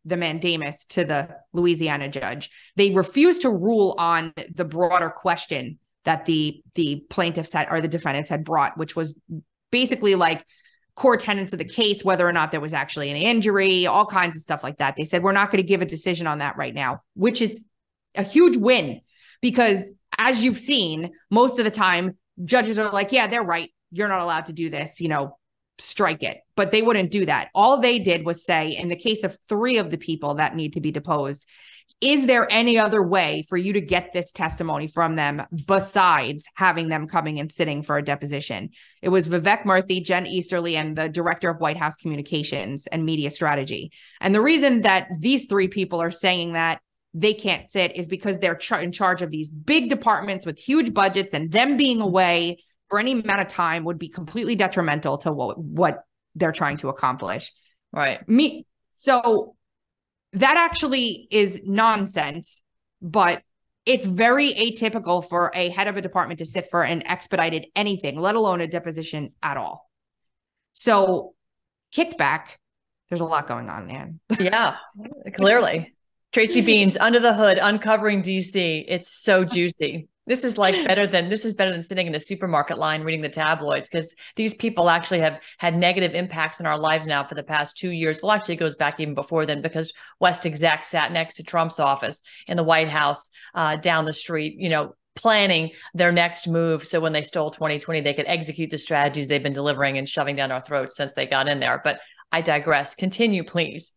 the mandamus to the Louisiana judge. They refused to rule on the broader question that the the plaintiffs had, or the defendants had brought, which was basically like core tenets of the case, whether or not there was actually an injury, all kinds of stuff like that. They said, we're not going to give a decision on that right now, which is a huge win, because as you've seen, most of the time, judges are like, yeah, they're right. You're not allowed to do this, you know, strike it. But they wouldn't do that. All they did was say, in the case of three of the people that need to be deposed, is there any other way for you to get this testimony from them besides having them coming and sitting for a deposition? It was Vivek Murthy, Jen Easterly, and the director of White House Communications and Media Strategy. And the reason that these three people are saying that they can't sit is because they're ch- in charge of these big departments with huge budgets, and them being away for any amount of time would be completely detrimental to what, what they're trying to accomplish. Right. Me. So that actually is nonsense, but it's very atypical for a head of a department to sit for an expedited anything, let alone a deposition at all. So kicked back, there's a lot going on, man. Yeah, clearly. Tracy Beans, Under the Hood, Uncovering D C. It's so juicy. This is like better than this is better than sitting in a supermarket line reading the tabloids, because these people actually have had negative impacts in our lives now for the past two years. Well, actually, it goes back even before then, because West Exec sat next to Trump's office in the White House uh, down the street, you know, planning their next move. So when they stole twenty twenty, they could execute the strategies they've been delivering and shoving down our throats since they got in there. But I digress. Continue, please.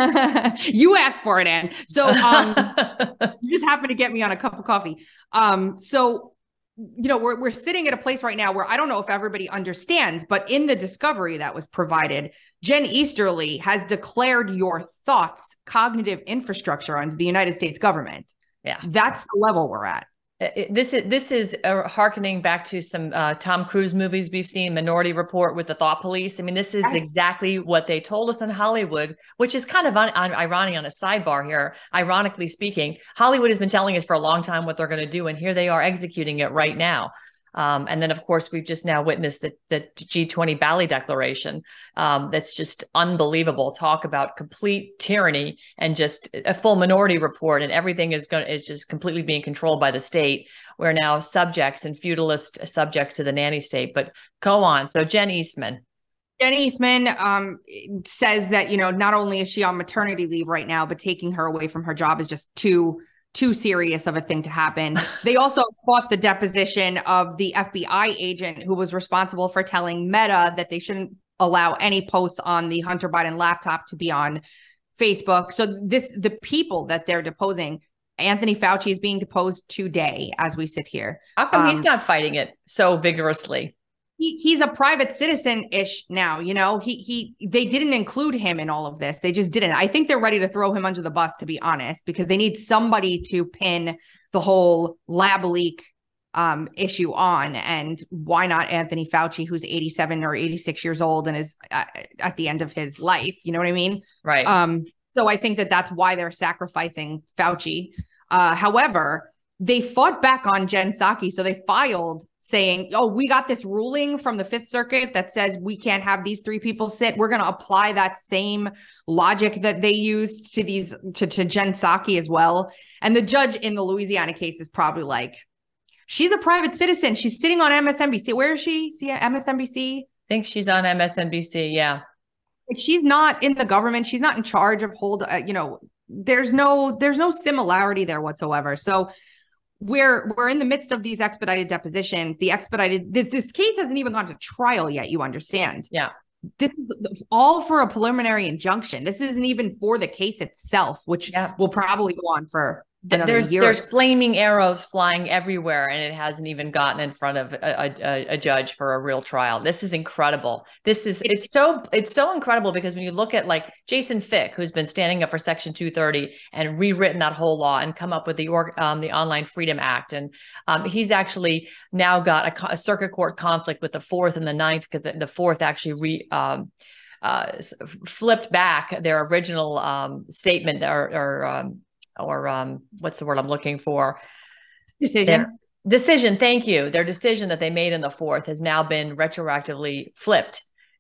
You asked for it, Ann. So um, you just happened to get me on a cup of coffee. Um, so, you know, we're, we're sitting at a place right now where I don't know if everybody understands, but in the discovery that was provided, Jen Easterly has declared your thoughts cognitive infrastructure under the United States government. Yeah. That's the level we're at. It, this is this is uh, hearkening back to some uh, Tom Cruise movies we've seen, Minority Report with the Thought Police. I mean, this is exactly what they told us in Hollywood, which is kind of un- un- ironic on a sidebar here. Ironically speaking, Hollywood has been telling us for a long time what they're going to do, and here they are executing it right now. Um, and then, of course, we've just now witnessed the, the G twenty Bali Declaration. Um, that's just unbelievable. Talk about complete tyranny and just a full Minority Report, and everything is going is just completely being controlled by the state. We're now subjects and feudalist subjects to the nanny state. But go on. So Jen Eastman. Jen Eastman um, says that, you know, not only is she on maternity leave right now, but taking her away from her job is just too too serious of a thing to happen. They also fought the deposition of the F B I agent who was responsible for telling Meta that they shouldn't allow any posts on the Hunter Biden laptop to be on Facebook. So this, the people that they're deposing, Anthony Fauci is being deposed today as we sit here. How come um, he's not fighting it so vigorously? He, he's a private citizen-ish now, you know, he, he, they didn't include him in all of this. They just didn't. I think they're ready to throw him under the bus, to be honest, because they need somebody to pin the whole lab leak um, issue on. And why not Anthony Fauci, who's eighty-seven or eighty-six years old and is uh, at the end of his life? You know what I mean? Right. Um, so I think that that's why they're sacrificing Fauci. Uh, however, they fought back on Jen Psaki. So they filed saying, oh, we got this ruling from the Fifth Circuit that says we can't have these three people sit. We're going to apply that same logic that they used to these to, to Jen Psaki as well. And the judge in the Louisiana case is probably like, she's a private citizen. She's sitting on M S N B C. Where is she? See, M S N B C? I think she's on M S N B C. Yeah. She's not in the government. She's not in charge of hold, uh, you know, there's no, there's no similarity there whatsoever. So We're we're in the midst of these expedited depositions. The expedited this, this case hasn't even gone to trial yet. You understand? Yeah. This is all for a preliminary injunction. This isn't even for the case itself, which yeah. will probably go on for another there's year. There's flaming arrows flying everywhere, and it hasn't even gotten in front of a, a, a judge for a real trial. This is incredible. This is it's, it's so it's so incredible, because when you look at like Jason Fick, who's been standing up for Section two thirty and rewritten that whole law and come up with the um, the Online Freedom Act, and um, he's actually now got a, a circuit court conflict with the fourth and the ninth, because the, the fourth actually re. Um, uh, flipped back their original um, statement or. or um, or um, what's the word I'm looking for? Decision. Their decision. Thank you. Their decision that they made in the fourth has now been retroactively flipped.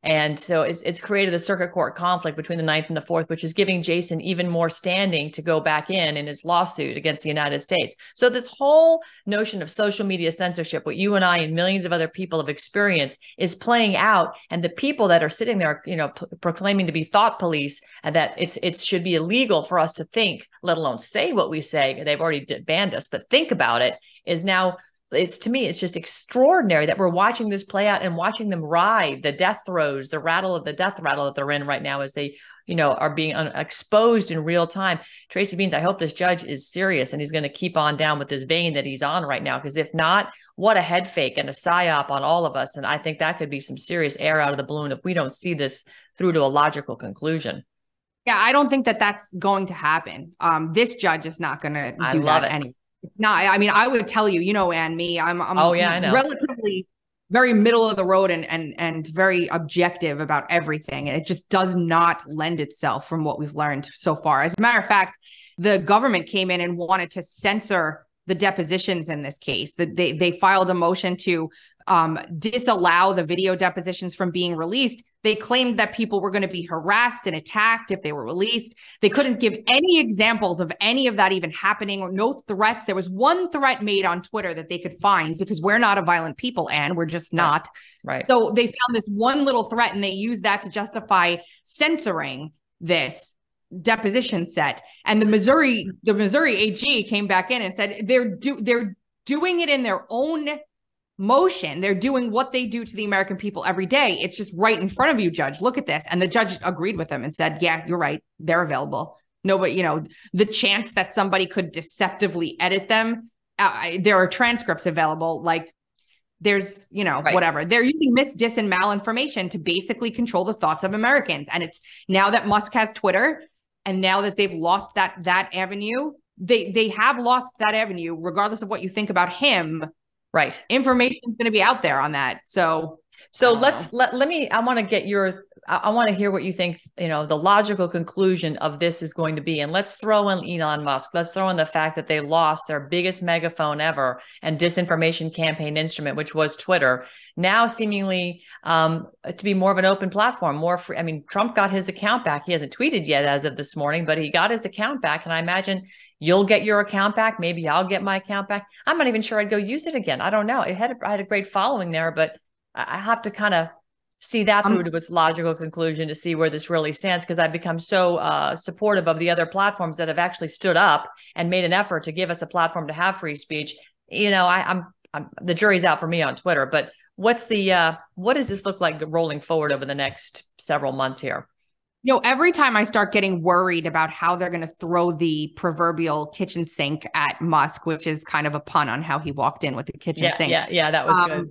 And so it's it's created a circuit court conflict between the ninth and the fourth, which is giving Jason even more standing to go back in in his lawsuit against the United States. So this whole notion of social media censorship, what you and I and millions of other people have experienced, is playing out. And the people that are sitting there, you know, p- proclaiming to be thought police, and that it's it should be illegal for us to think, let alone say what we say. They've already banned us, but think about it, is now. It's to me, it's just extraordinary that we're watching this play out and watching them ride the death throes, the rattle of the death rattle that they're in right now as they, you know, are being un- exposed in real time. Tracy Beans, I hope this judge is serious and he's going to keep on down with this vein that he's on right now, because if not, what a head fake and a psyop on all of us. And I think that could be some serious air out of the balloon if we don't see this through to a logical conclusion. Yeah, I don't think that that's going to happen. Um, this judge is not going to do that anyway. It's not, I mean, I would tell you, you know, and me, I'm, I'm oh, yeah, I know. relatively very middle of the road and, and, and very objective about everything. And it just does not lend itself from what we've learned so far. As a matter of fact, the government came in and wanted to censor the depositions in this case. That they, they filed a motion to um, disallow the video depositions from being released. They claimed that people were going to be harassed and attacked if they were released. They couldn't give any examples of any of that even happening, or no threats. There was one threat made on Twitter that they could find, because we're not a violent people, and we're just not. Right. So they found this one little threat, and they used that to justify censoring this deposition set. And the Missouri, the Missouri A G came back in and said they're do they're doing it in their own motion. They're doing what they do to the American people every day. It's just right in front of you, Judge. Look at this. And the judge agreed with them and said, yeah, you're right. They're available. No, but you know, the chance that somebody could deceptively edit them, uh, there are transcripts available. Like there's, you know, right. whatever. They're using mis, dis, and malinformation to basically control the thoughts of Americans. And it's now that Musk has Twitter, and now that they've lost that, that avenue, they, they have lost that avenue, regardless of what you think about him. Right. Information is going to be out there on that. So, so let's let, let me, I want to get your, I, I want to hear what you think, you know, the logical conclusion of this is going to be. And let's throw in Elon Musk. Let's throw in the fact that they lost their biggest megaphone ever and disinformation campaign instrument, which was Twitter, now seemingly um, to be more of an open platform, more free. I mean, Trump got his account back. He hasn't tweeted yet as of this morning, but he got his account back. And I imagine you'll get your account back. Maybe I'll get my account back. I'm not even sure I'd go use it again. I don't know. It had, I had a great following there, but I have to kind of see that through um, to its logical conclusion to see where this really stands, because I've become so uh, supportive of the other platforms that have actually stood up and made an effort to give us a platform to have free speech. You know, I, I'm, I'm the jury's out for me on Twitter, but what's the uh, what does this look like rolling forward over the next several months here? You know, every time I start getting worried about how they're going to throw the proverbial kitchen sink at Musk, which is kind of a pun on how he walked in with the kitchen yeah, sink. Yeah, yeah, that was um, good.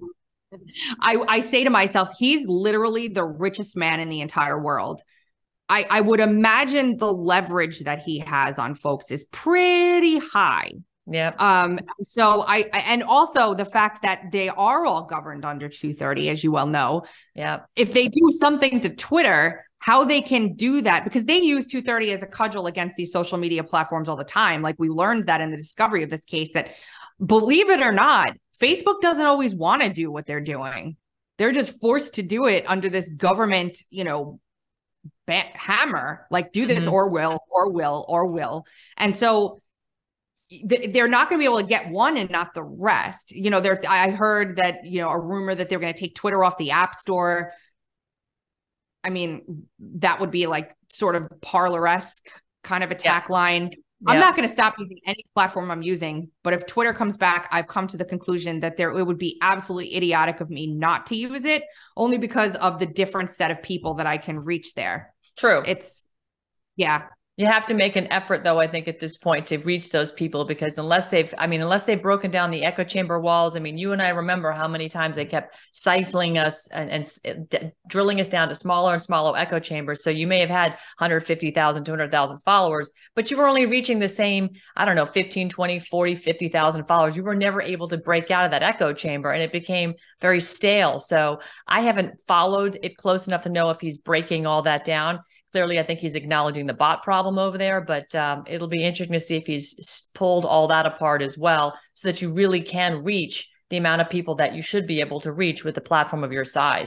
I, I say to myself, he's literally the richest man in the entire world. I, I would imagine the leverage that he has on folks is pretty high. Yeah. Um. So I, and also the fact that they are all governed under two thirty, as you well know. Yeah. If they do something to Twitter, how they can do that, because they use two thirty as a cudgel against these social media platforms all the time. Like we learned that in the discovery of this case, that believe it or not, Facebook doesn't always want to do what they're doing. They're just forced to do it under this government, you know, ba- hammer, like do this mm-hmm. or will, or will, or will. And so th- they're not going to be able to get one and not the rest. You know, there. I heard that, you know, a rumor that they're going to take Twitter off the App Store. I mean, that would be like sort of Parler-esque kind of attack yes. line. Yeah. I'm not going to stop using any platform I'm using, but if Twitter comes back, I've come to the conclusion that there it would be absolutely idiotic of me not to use it, only because of the different set of people that I can reach there. True. It's, yeah. You have to make an effort, though, I think, at this point to reach those people, because unless they've, I mean, unless they've broken down the echo chamber walls, I mean, you and I remember how many times they kept stifling us and, and d- drilling us down to smaller and smaller echo chambers. So you may have had one hundred fifty thousand, two hundred thousand followers, but you were only reaching the same, I don't know, fifteen, twenty, forty, fifty thousand followers. You were never able to break out of that echo chamber, and it became very stale. So I haven't followed it close enough to know if he's breaking all that down. Clearly, I think he's acknowledging the bot problem over there, but um, it'll be interesting to see if he's pulled all that apart as well, so that you really can reach the amount of people that you should be able to reach with a platform of your size.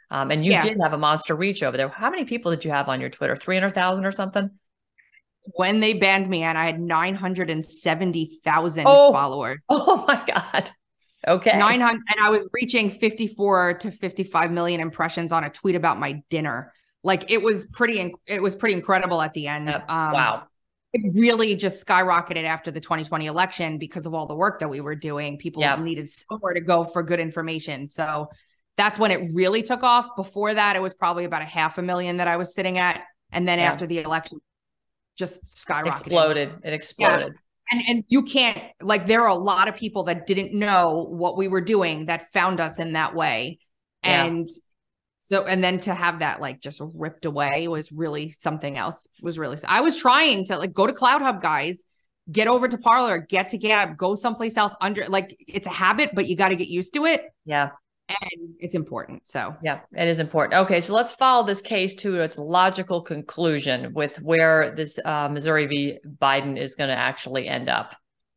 Um, and you Yeah. did have a monster reach over there. How many people did you have on your Twitter? three hundred thousand or something? When they banned me, and I had nine hundred seventy thousand Oh. followers. Oh my God. Okay. nine hundred, and I was reaching fifty-four to fifty-five million impressions on a tweet about my dinner. Like it was pretty, it was pretty incredible at the end. Yep. Um, Wow. It really just skyrocketed after the twenty twenty election because of all the work that we were doing. People Yep. needed somewhere to go for good information. So that's when it really took off. Before that, it was probably about a half a million that I was sitting at. And then Yeah. after the election, just skyrocketed. Exploded. It exploded. Yeah. And, and you can't, like, there are a lot of people that didn't know what we were doing that found us in that way. Yeah. And so, and then to have that like just ripped away was really something else. It was really, I was trying to like go to CloutHub, guys, get over to Parler, get to Gab, go someplace else under, like it's a habit, but you got to get used to it. Yeah. And it's important. So yeah, it is important. Okay. So let's follow this case to its logical conclusion with where this uh, Missouri v. Biden is going to actually end up.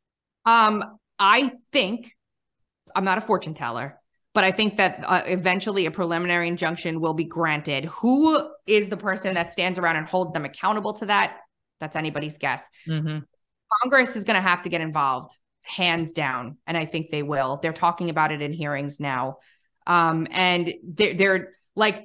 Um, I think, I'm not a fortune teller, but I think that uh, eventually a preliminary injunction will be granted. Who is the person that stands around and holds them accountable to that? That's anybody's guess. Mm-hmm. Congress is going to have to get involved, hands down. And I think they will. They're talking about it in hearings now. Um, and they're, they're like,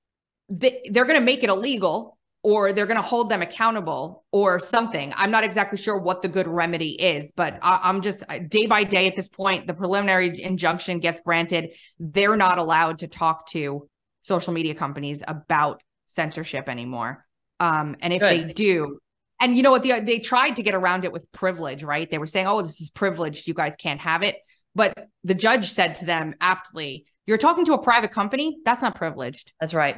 they, they're going to make it illegal, or they're going to hold them accountable or something. I'm not exactly sure what the good remedy is, but I, I'm just day by day at this point, the preliminary injunction gets granted. They're not allowed to talk to social media companies about censorship anymore. Um, and if Good. they do, and you know what, the, they tried to get around it with privilege, right? They were saying, oh, this is privileged, you guys can't have it. But the judge said to them aptly, you're talking to a private company, that's not privileged. That's right.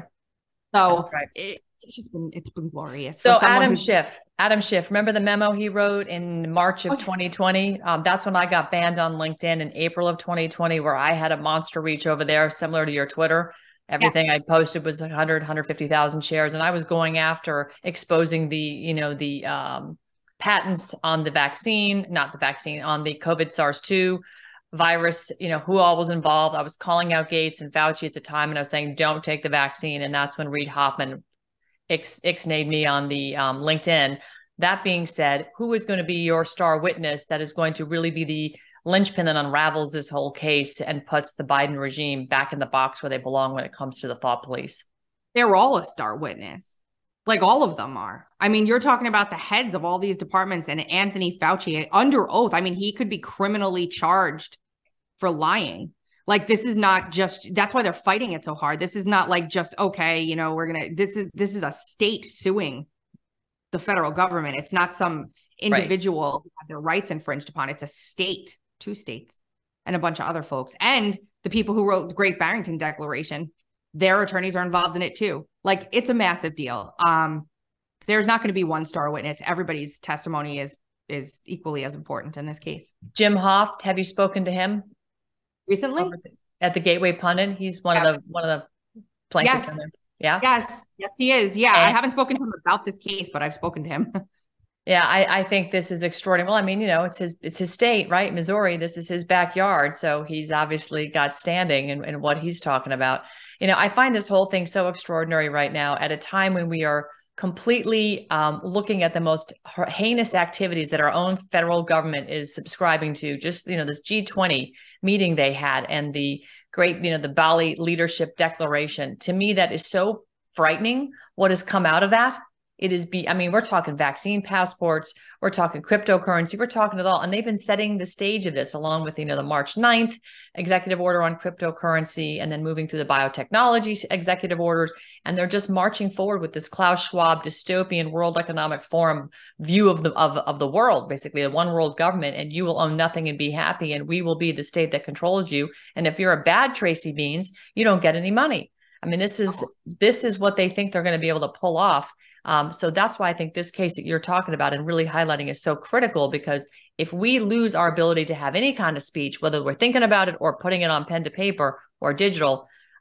So That's right. it, it's just been, it's been glorious. So for someone Adam who- Schiff, Adam Schiff, remember the memo he wrote in March of Oh. twenty twenty? Um, that's when I got banned on LinkedIn in April of twenty twenty, where I had a monster reach over there, similar to your Twitter. Everything I posted was one hundred, one hundred fifty thousand shares. And I was going after exposing the, you know, the um, patents on the vaccine, not the vaccine, on the COVID SARS two virus, you know, who all was involved. I was calling out Gates and Fauci at the time, and I was saying, don't take the vaccine. And that's when Reid Hoffman Ix, ixnayed me on the um, LinkedIn. That being said, who is going to be your star witness that is going to really be the linchpin that unravels this whole case and puts the Biden regime back in the box where they belong when it comes to the thought police? They're all a star witness. Like all of them are. I mean, you're talking about the heads of all these departments and Anthony Fauci under oath. I mean, he could be criminally charged for lying. Like, this is not just, that's why they're fighting it so hard. This is not like just, okay, you know, we're going to, this is, this is a state suing the federal government. It's not some individual right. who have their rights infringed upon. It's a state, two states, and a bunch of other folks. And the people who wrote the Great Barrington Declaration, their attorneys are involved in it too. Like, it's a massive deal. Um, there's not going to be one star witness. Everybody's testimony is, is equally as important in this case. Jim Hoft, have you spoken to him? Recently at the Gateway Pundit? He's one yeah. of the one of the plaintiffs yes. in there. Yeah. Yes. Yes, he is. Yeah. And I haven't spoken to him about this case, but I've spoken to him. yeah, I, I think this is extraordinary. Well, I mean, you know, it's his it's his state, right? Missouri. This is his backyard. So he's obviously got standing in, in what he's talking about. You know, I find this whole thing so extraordinary right now at a time when we are completely um, looking at the most heinous activities that our own federal government is subscribing to. Just, you know, this G twenty meeting they had and the great, you know, the Bali leadership declaration. To me, that is so frightening what has come out of that. It is be, I mean, we're talking vaccine passports, we're talking cryptocurrency, we're talking it all. And they've been setting the stage of this along with, you know, the March ninth executive order on cryptocurrency, and then moving through the biotechnology executive orders. And they're just marching forward with this Klaus Schwab dystopian World Economic Forum view of the, of, of the world, basically a one world government, and you will own nothing and be happy. And we will be the state that controls you. And if you're a bad Tracy Beans, you don't get any money. I mean, this is, this is what they think they're going to be able to pull off. Um, so that's why I think this case that you're talking about and really highlighting is so critical, because if we lose our ability to have any kind of speech, whether we're thinking about it or putting it on pen to paper or digital,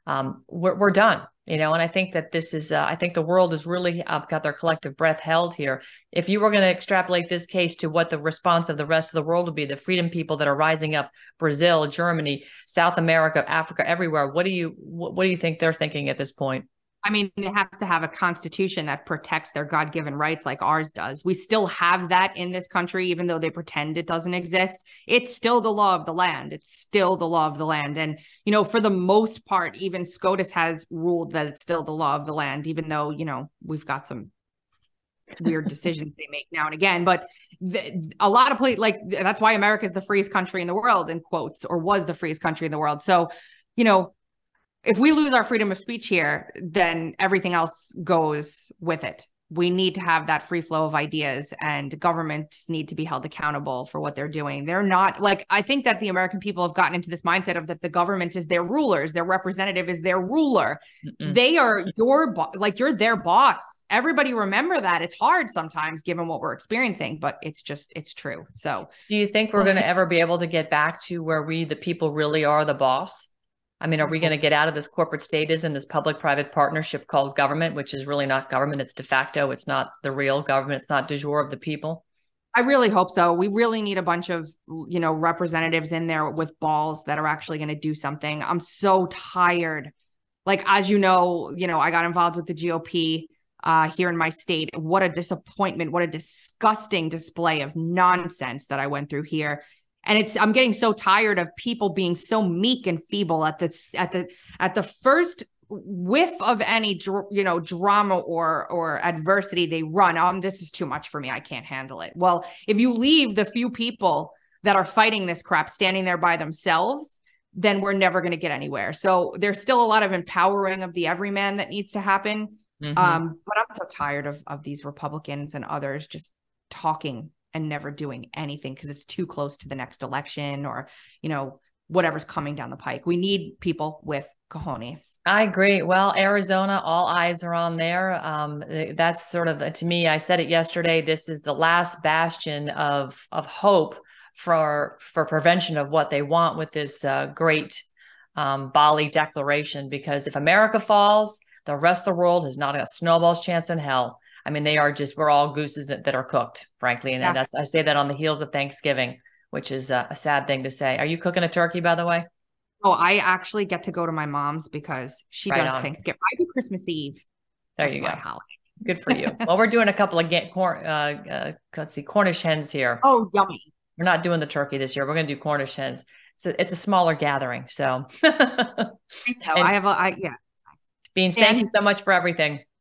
um, we're, we're done. You know, and I think that this is, uh, I think the world has really uh, got their collective breath held here. If you were going to extrapolate this case to what the response of the rest of the world would be, the freedom people that are rising up, Brazil, Germany, South America, Africa, everywhere, what do you, what, what do you think they're thinking at this point? I mean, they have to have a constitution that protects their God-given rights like ours does. We still have that in this country, even though they pretend it doesn't exist. It's still the law of the land. It's still the law of the land. And, you know, for the most part, even SCOTUS has ruled that it's still the law of the land, even though, you know, we've got some weird decisions they make now and again. But the, a lot of, like, that's why America is the freest country in the world, in quotes, or was the freest country in the world. So, you know, if we lose our freedom of speech here, then everything else goes with it. We need to have that free flow of ideas, and governments need to be held accountable for what they're doing. They're not, like, I think that the American people have gotten into this mindset of that the government is their rulers, their representative is their ruler. Mm-mm. They are your, bo- like, you're their boss. Everybody remember that. It's hard sometimes given what we're experiencing, but it's just, it's true. So do you think we're going to ever be able to get back to where we, the people, really are the boss? I mean, are we going to get out of this corporate statism, this public-private partnership called government, which is really not government? It's de facto. It's not the real government. It's not de jure of the people. I really hope so. We really need a bunch of, you know, representatives in there with balls that are actually going to do something. I'm so tired. Like, as you know, you know, I got involved with the G O P uh, here in my state. What a disappointment. What a disgusting display of nonsense that I went through here. And it's, I'm getting so tired of people being so meek and feeble at this, at the, at the first whiff of any, you know, drama or, or adversity they run. Um, this is too much for me. I can't handle it. Well, if you leave the few people that are fighting this crap standing there by themselves, then we're never going to get anywhere. So there's still a lot of empowering of the everyman that needs to happen. Mm-hmm. Um, but I'm so tired of, of these Republicans and others just talking and never doing anything because it's too close to the next election or, you know, whatever's coming down the pike. We need people with cojones. I agree. Well, Arizona, all eyes are on there. Um, that's sort of, to me, I said it yesterday, this is the last bastion of, of hope for, for prevention of what they want with this uh, great um, Bali declaration, because if America falls, the rest of the world has not a snowball's chance in hell. I mean, they are just, we're all gooses that, that are cooked, frankly. And yeah. that's, I say that on the heels of Thanksgiving, which is a, a sad thing to say. Are you cooking a turkey, by the way? Oh, I actually get to go to my mom's because she right does on. Thanksgiving. I do Christmas Eve. There that's you go. Holiday. Good for you. Well, we're doing a couple of, get, corn, uh, uh, let's see, Cornish hens here. Oh, yummy. We're not doing the turkey this year. We're going to do Cornish hens. It's a, it's a smaller gathering. So, I, know. I have a, I, yeah. Beans, thank you so much for everything.